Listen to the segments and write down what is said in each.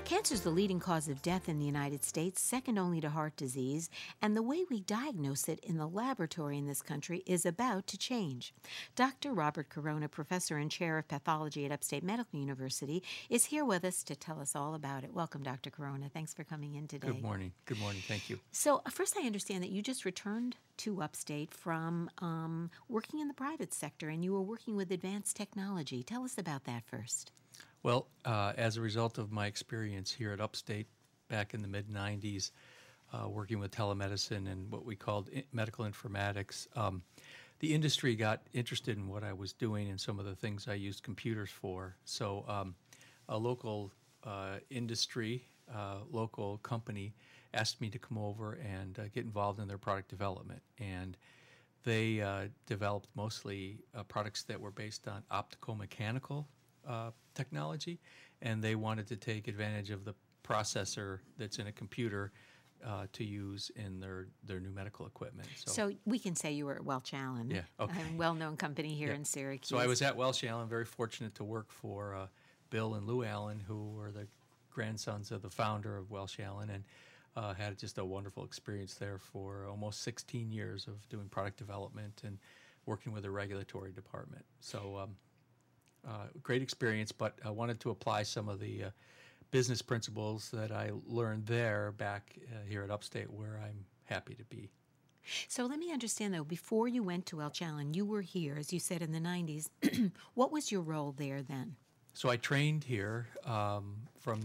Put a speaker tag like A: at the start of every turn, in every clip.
A: Cancer is the leading cause of death in the United States, second only to heart disease, and the way we diagnose it in the laboratory in this country is about to change. Dr. Robert Corona, professor and chair of pathology at Upstate Medical University, is here with us to tell us all about it. Welcome, Dr. Corona. Thanks for coming in today.
B: Good morning. Good morning. Thank you.
A: So, first, I understand that you just returned to Upstate from working in the private sector, and you were working with advanced technology. Tell us about that first.
B: Well, as a result of my experience here at Upstate back in the mid-'90s, working with telemedicine and what we called medical informatics, the industry got interested in what I was doing and some of the things I used computers for. So a local industry, local company asked me to come over and get involved in their product development. And they developed mostly products that were based on optical-mechanical technology, and they wanted to take advantage of the processor that's in a computer to use in their new medical equipment.
A: So we can say you were at Welch Allyn,
B: yeah, okay.
A: a well-known company here in Syracuse.
B: So I was at Welch Allyn, very fortunate to work for Bill and Lou Allyn, who were the grandsons of the founder of Welch Allyn, and had just a wonderful experience there for almost 16 years of doing product development and working with the regulatory department. So great experience, but I wanted to apply some of the business principles that I learned there back here at Upstate, where I'm happy to be.
A: So let me understand, though, before you went to Welch Allyn, you were here, as you said, in the 90s. What was your role there then?
B: So I trained here from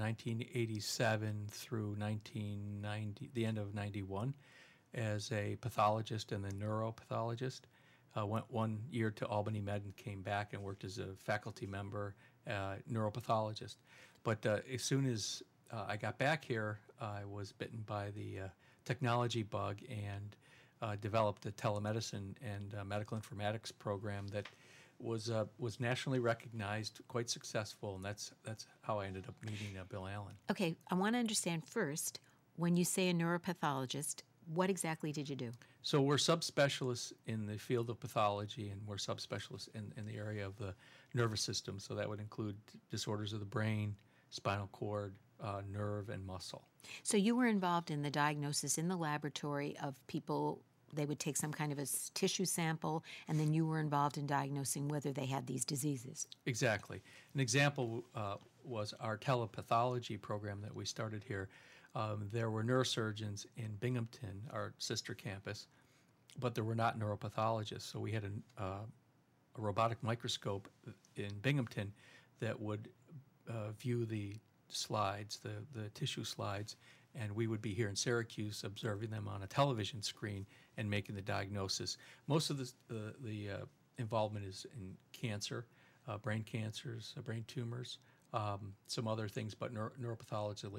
B: 1987 through 1990, the end of 91, as a pathologist and then neuropathologist. Went 1 year to Albany Med and came back and worked as a faculty member, neuropathologist. But as soon as I got back here, I was bitten by the technology bug and developed a telemedicine and medical informatics program that was nationally recognized, quite successful, and that's how I ended up meeting Bill Allyn.
A: Okay, I want to understand first, when you say a neuropathologist, what exactly did you do?
B: So we're subspecialists in the field of pathology, and we're subspecialists in the area of the nervous system. So that would include disorders of the brain, spinal cord, nerve, and muscle.
A: So you were involved in the diagnosis in the laboratory of people. They would take some kind of a tissue sample, and then you were involved in diagnosing whether they had these diseases.
B: Exactly. An example was our telepathology program that we started here. There were neurosurgeons in Binghamton, our sister campus, but there were not neuropathologists. So we had a robotic microscope in Binghamton that would view the slides, the tissue slides, and we would be here in Syracuse observing them on a television screen and making the diagnosis. Most of the involvement is in cancer, brain cancers, brain tumors, some other things, but neuropathology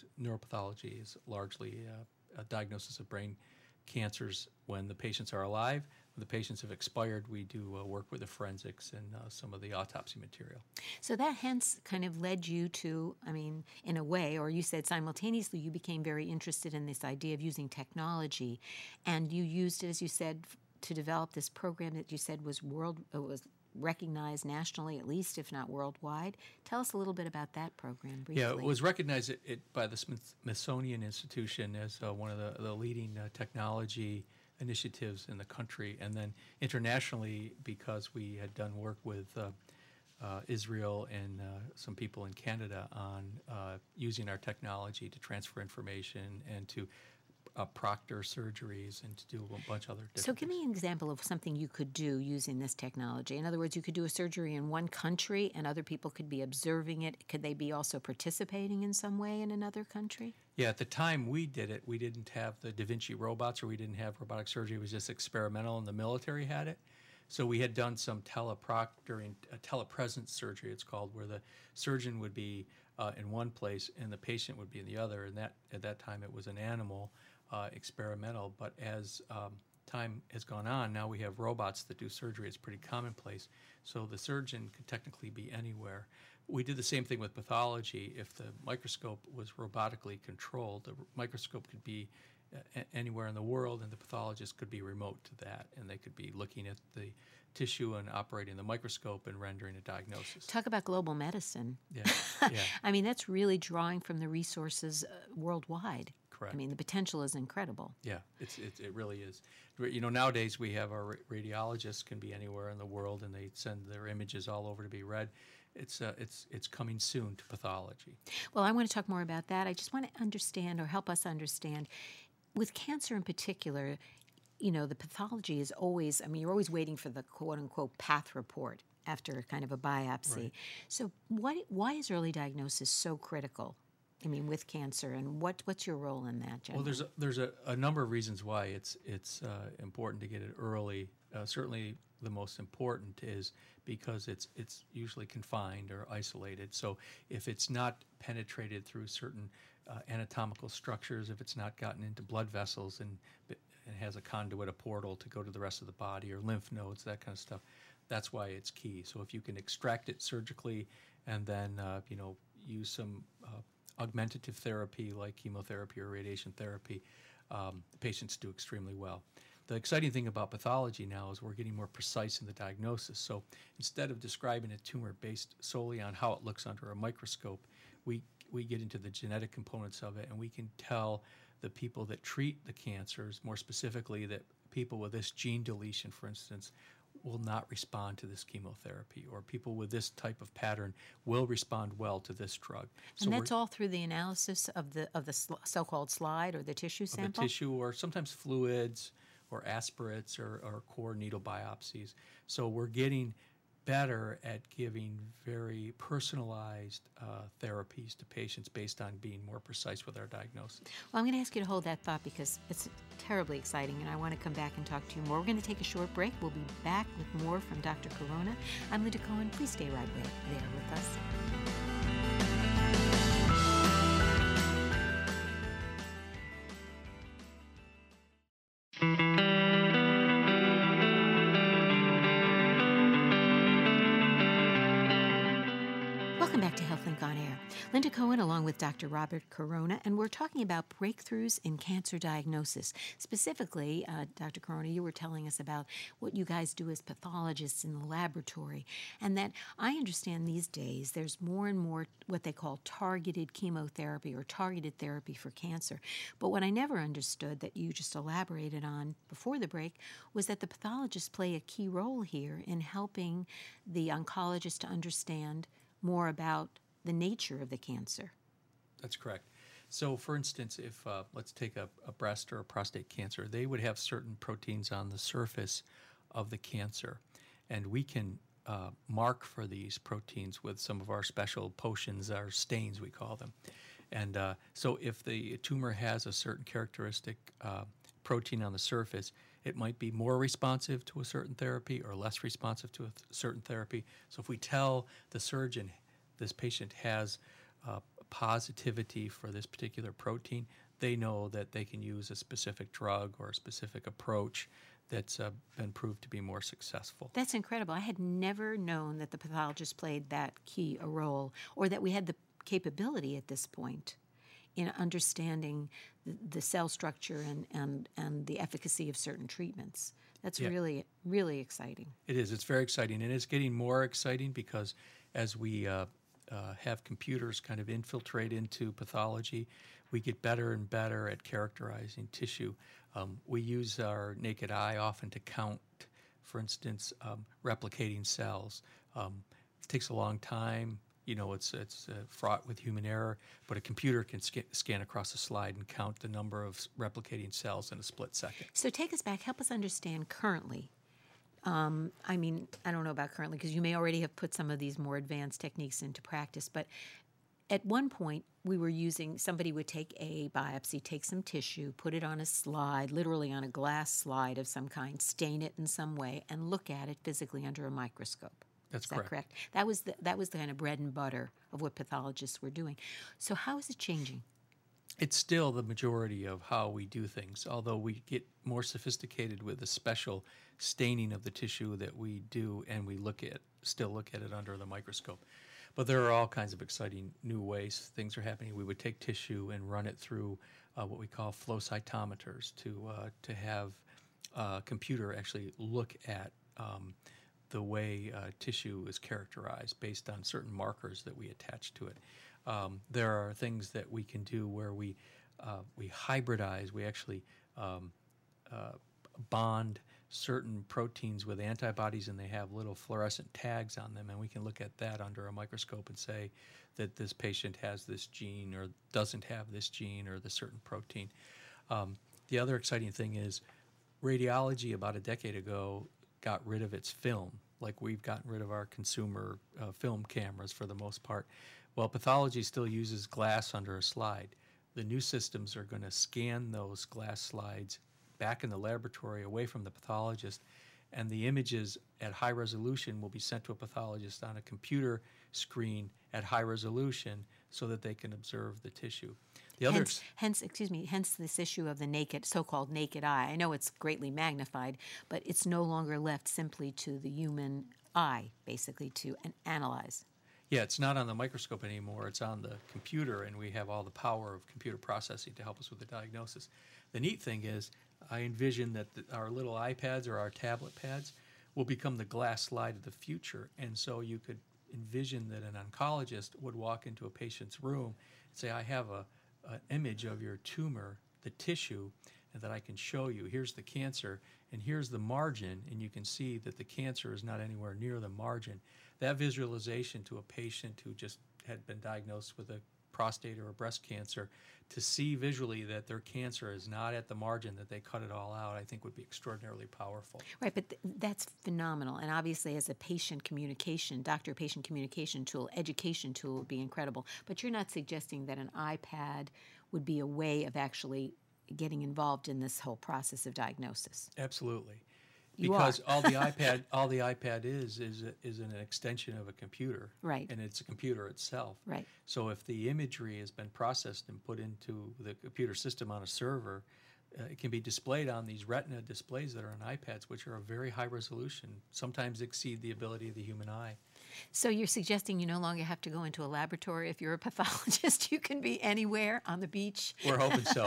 B: is largely a diagnosis of brain cancers when the patients are alive. When the patients have expired, we do work with the forensics and some of the autopsy material.
A: So that hence kind of led you to, I mean, in a way, or you said simultaneously, you became very interested in this idea of using technology, and you used it, as you said, to develop this program that you said was recognized nationally, at least, if not worldwide. Tell us a little bit about that program briefly.
B: Yeah, it was recognized by the Smithsonian Institution as one of the leading technology initiatives in the country, and then internationally because we had done work with Israel and some people in Canada on using our technology to transfer information and to proctor surgeries and to do a bunch of other different
A: So give me an example of something you could do using this technology. In other words, you could do a surgery in one country and other people could be observing it. Could they be also participating in some way in another country?
B: Yeah, at the time we did it, we didn't have the Da Vinci robots, or we didn't have robotic surgery. It was just experimental, and the military had it. So we had done some teleproctoring, telepresence surgery, it's called, where the surgeon would be in one place and the patient would be in the other. And that at that time it was an animal experimental. But as time has gone on, now we have robots that do surgery. It's pretty commonplace. So the surgeon could technically be anywhere. We did the same thing with pathology. If the microscope was robotically controlled, the microscope could be anywhere in the world, and the pathologist could be remote to that, and they could be looking at the tissue and operating the microscope and rendering a diagnosis.
A: Talk about global medicine.
B: Yeah, yeah,
A: I mean, that's really drawing from the resources worldwide.
B: correct.
A: I mean, the potential is incredible.
B: Yeah, it really is. Nowadays we have our radiologists can be anywhere in the world, and they send their images all over to be read. It's coming soon to pathology.
A: Well, I want to talk more about that. I just want to understand or help us understand, with cancer in particular, the pathology is always, I mean, you're always waiting for the quote unquote path report after kind of a biopsy.
B: Right.
A: So why is early diagnosis so critical? I mean, with cancer, and what's your role in that,
B: Well,
A: generally?
B: there's a number of reasons why it's important to get it early. Certainly, the most important is because it's usually confined or isolated. So if it's not penetrated through certain anatomical structures, if it's not gotten into blood vessels and has a conduit, a portal to go to the rest of the body, or lymph nodes, that kind of stuff, that's why it's key. So if you can extract it surgically and then use some augmentative therapy like chemotherapy or radiation therapy, patients do extremely well. The exciting thing about pathology now is we're getting more precise in the diagnosis. So instead of describing a tumor based solely on how it looks under a microscope, we get into the genetic components of it, and we can tell the people that treat the cancers, more specifically that people with this gene deletion, for instance, will not respond to this chemotherapy, or people with this type of pattern will respond well to this drug. So
A: And that's all through the analysis of the so-called slide or the tissue
B: of the
A: sample?
B: tissue, or sometimes fluids, or aspirates, or core needle biopsies. So we're getting better at giving very personalized therapies to patients based on being more precise with our diagnosis.
A: Well, I'm going to ask you to hold that thought because it's terribly exciting, and I want to come back and talk to you more. We're going to take a short break. We'll be back with more from Dr. Corona. I'm Linda Cohen. Please stay right there with us. Welcome back to HealthLink On Air. Linda Cohen along with Dr. Robert Corona, and we're talking about breakthroughs in cancer diagnosis. Specifically, Dr. Corona, you were telling us about what you guys do as pathologists in the laboratory, and that I understand these days there's more and more what they call targeted chemotherapy or targeted therapy for cancer. But what I never understood that you just elaborated on before the break was that the pathologists play a key role here in helping the oncologist to understand more about the nature of the cancer.
B: That's correct. So, for instance, if let's take a breast or a prostate cancer, they would have certain proteins on the surface of the cancer, and we can mark for these proteins with some of our special potions, our stains, we call them. And so, if the tumor has a certain characteristic protein on the surface, it might be more responsive to a certain therapy or less responsive to a certain therapy. So if we tell the surgeon this patient has positivity for this particular protein, they know that they can use a specific drug or a specific approach that's been proved to be more successful.
A: That's incredible. I had never known that the pathologist played that key a role, or that we had the capability at this point in understanding the cell structure and the efficacy of certain treatments. That's really, really exciting.
B: It is. It's very exciting, and it's getting more exciting because as we have computers kind of infiltrate into pathology, we get better and better at characterizing tissue. We use our naked eye often to count, for instance, replicating cells. It takes a long time. It's fraught with human error, but a computer can scan across a slide and count the number of replicating cells in a split second.
A: So take us back. Help us understand currently. I mean, I don't know about currently because you may already have put some of these more advanced techniques into practice, but at one point somebody would take a biopsy, take some tissue, put it on a slide, literally on a glass slide of some kind, stain it in some way, and look at it physically under a microscope.
B: That's
A: Is that correct? That was the kind of bread and butter of what pathologists were doing. So how is it changing?
B: It's still the majority of how we do things, although we get more sophisticated with the special staining of the tissue that we do, and we still look at it under the microscope. But there are all kinds of exciting new ways things are happening. We would take tissue and run it through what we call flow cytometers to have a computer actually look at the way tissue is characterized based on certain markers that we attach to it. There are things that we can do where we hybridize. We actually bond certain proteins with antibodies, and they have little fluorescent tags on them, and we can look at that under a microscope and say that this patient has this gene or doesn't have this gene or the certain protein. The other exciting thing is radiology about a decade ago got rid of its film, like we've gotten rid of our consumer film cameras for the most part. Well, pathology still uses glass under a slide. The new systems are going to scan those glass slides back in the laboratory away from the pathologist, and the images at high resolution will be sent to a pathologist on a computer screen at high resolution so that they can observe the tissue. The other
A: hence this issue of the naked, so-called naked eye. I know it's greatly magnified, but it's no longer left simply to the human eye, basically, to analyze.
B: Yeah, it's not on the microscope anymore. It's on the computer, and we have all the power of computer processing to help us with the diagnosis. The neat thing is, I envision that our little iPads or our tablet pads will become the glass slide of the future, and so you could envision that an oncologist would walk into a patient's room and say, I have an image of your tumor, the tissue, and that I can show you. Here's the cancer, and here's the margin, and you can see that the cancer is not anywhere near the margin. That visualization to a patient who just had been diagnosed with a prostate or a breast cancer, to see visually that their cancer is not at the margin, that they cut it all out, I think would be extraordinarily powerful.
A: Right, but that's phenomenal. And obviously as a patient communication, doctor-patient communication tool, education tool would be incredible. But you're not suggesting that an iPad would be a way of actually getting involved in this whole process of diagnosis.
B: Absolutely.
A: You
B: Because
A: are.
B: all the iPad is an extension of a computer.
A: Right.
B: And it's a computer itself.
A: Right.
B: So if the imagery has been processed and put into the computer system on a server, it can be displayed on these retina displays that are on iPads, which are a very high resolution, sometimes exceed the ability of the human eye.
A: So you're suggesting you no longer have to go into a laboratory if you're a pathologist. You can be anywhere on the beach.
B: We're hoping so.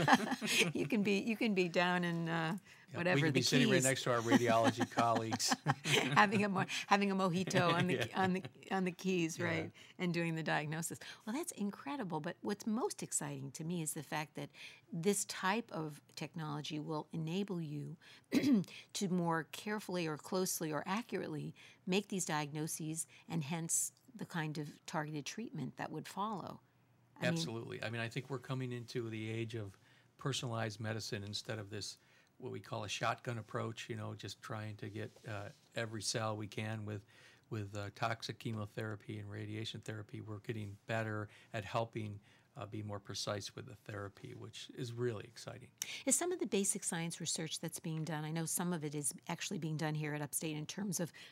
A: You can be down in whatever
B: we can
A: the
B: be sitting right
A: Keys,
B: next to our radiology colleagues.
A: having a mojito on the
B: Yeah.
A: on the Keys,
B: Yeah.
A: right, and doing the diagnosis. Well, that's incredible. But what's most exciting to me is the fact that this type of technology will enable you to more carefully or closely or accurately make these diagnoses, and hence the kind of targeted treatment that would follow.
B: Absolutely. I mean, I think we're coming into the age of personalized medicine instead of this, what we call a shotgun approach, just trying to get every cell we can with toxic chemotherapy and radiation therapy. We're getting better at helping be more precise with the therapy, which is really exciting.
A: Is some of the basic science research that's being done, I know some of it is actually being done here at Upstate in terms of,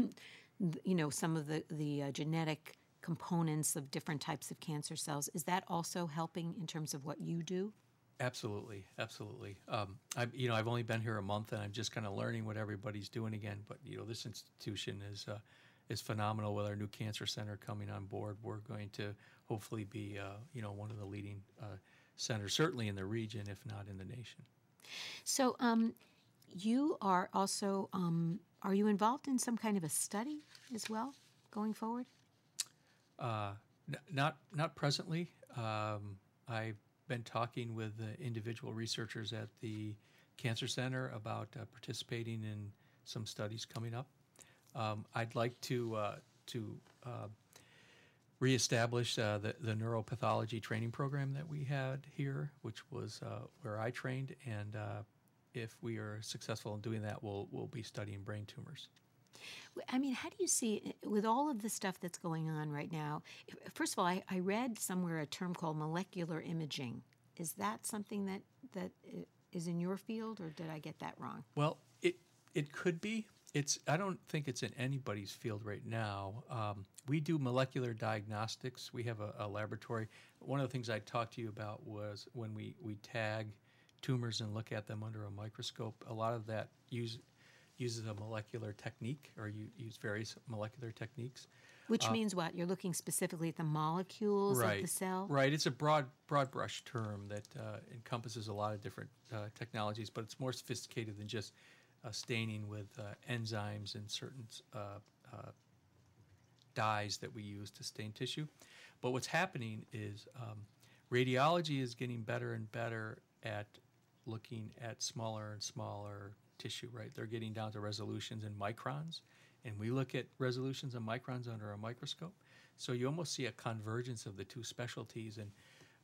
A: some of the genetic components of different types of cancer cells. Is that also helping in terms of what you do?
B: Absolutely, absolutely. I've only been here a month, and I'm just kind of learning what everybody's doing again. But this institution is phenomenal. With our new cancer center coming on board, we're going to hopefully be one of the leading centers, certainly in the region, if not in the nation.
A: So, you are also are you involved in some kind of a study as well going forward?
B: Not presently. I've been talking with individual researchers at the Cancer Center about participating in some studies coming up. I'd like to reestablish the neuropathology training program that we had here, which was where I trained, and if we are successful in doing that, we'll be studying brain tumors.
A: I mean, how do you see, with all of the stuff that's going on right now, first of all, I read somewhere a term called molecular imaging. Is that something that is in your field, or did I get that wrong?
B: Well, it could be. I don't think it's in anybody's field right now. We do molecular diagnostics. We have a laboratory. One of the things I talked to you about was when we tag tumors and look at them under a microscope, a lot of that uses a molecular technique, or you use various molecular techniques.
A: Which means what? You're looking specifically at the molecules of the cell?
B: Right. It's a broad brush term that encompasses a lot of different technologies, but it's more sophisticated than just staining with enzymes and certain dyes that we use to stain tissue. But what's happening is radiology is getting better and better at looking at smaller and smaller tissue, right? They're getting down to resolutions in microns, and we look at resolutions in microns under a microscope. So you almost see a convergence of the two specialties. And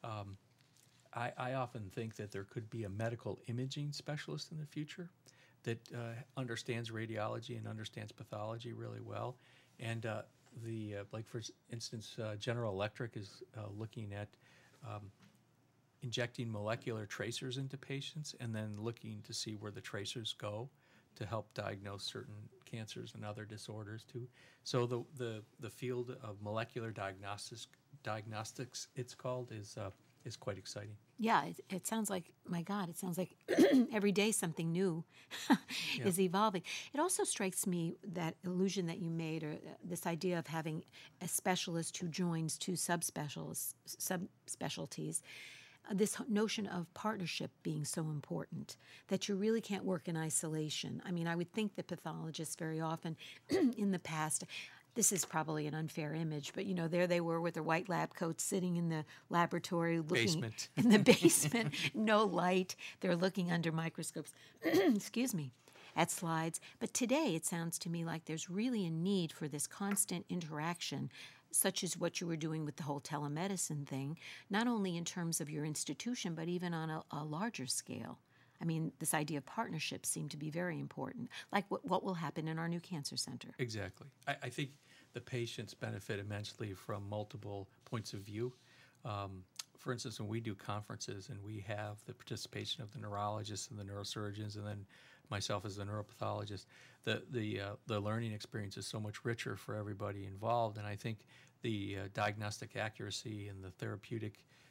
B: I often think that there could be a medical imaging specialist in the future that understands radiology and understands pathology really well. And like for instance, General Electric is looking at injecting molecular tracers into patients and then looking to see where the tracers go to help diagnose certain cancers and other disorders too. So the field of molecular diagnostics it's called is quite exciting.
A: Yeah, it sounds like, my God, it sounds like every day something new is evolving. It also strikes me, that illusion that you made, or this idea of having a specialist who joins two subspecialties, this notion of partnership being so important, that you really can't work in isolation. I mean, I would think that pathologists very often in the past, this is probably an unfair image, but there they were with their white lab coats sitting in the laboratory, looking in the basement, no light. They're looking under microscopes, excuse me, at slides. But today it sounds to me like there's really a need for this constant interaction, such as what you were doing with the whole telemedicine thing, not only in terms of your institution, but even on a larger scale. I mean, this idea of partnerships seem to be very important, like what will happen in our new cancer center.
B: Exactly. I think the patients benefit immensely from multiple points of view. For instance, when we do conferences and we have the participation of the neurologists and the neurosurgeons and then myself as a neuropathologist, the learning experience is so much richer for everybody involved. And I think the diagnostic accuracy and the therapeutic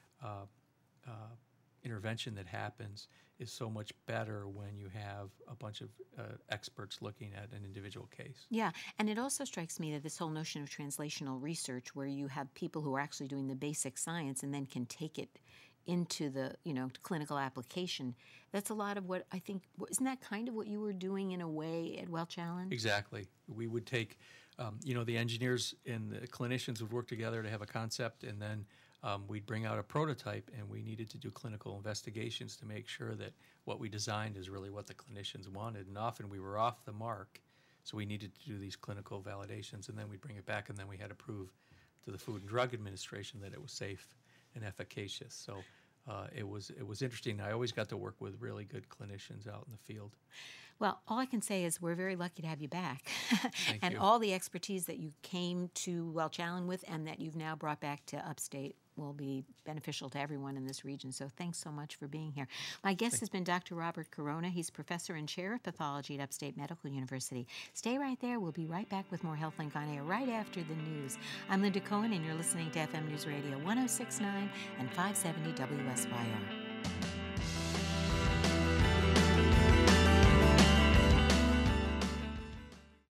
B: intervention that happens is so much better when you have a bunch of experts looking at an individual case.
A: Yeah, and it also strikes me that this whole notion of translational research, where you have people who are actually doing the basic science and then can take it into the clinical application, that's a lot of what I think, isn't that kind of what you were doing in a way at Well Challenge?
B: Exactly. We would take, the engineers and the clinicians would work together to have a concept, and then we'd bring out a prototype, and we needed to do clinical investigations to make sure that what we designed is really what the clinicians wanted. And often we were off the mark, so we needed to do these clinical validations, and then we'd bring it back, and then we had to prove to the Food and Drug Administration that it was safe and efficacious. So it was interesting. I always got to work with really good clinicians out in the field.
A: Well, all I can say is we're very lucky to have you back.
B: Thank
A: and
B: you.
A: all the expertise that you came to Well Challenge with and that you've now brought back to Upstate will be beneficial to everyone in this region. So thanks so much for being here. My guest has been Dr. Robert Corona. He's professor and chair of pathology at Upstate Medical University. Stay right there. We'll be right back with more HealthLink on Air right after the news. I'm Linda Cohen, and you're listening to FM News Radio 106.9 and 570 WSYR.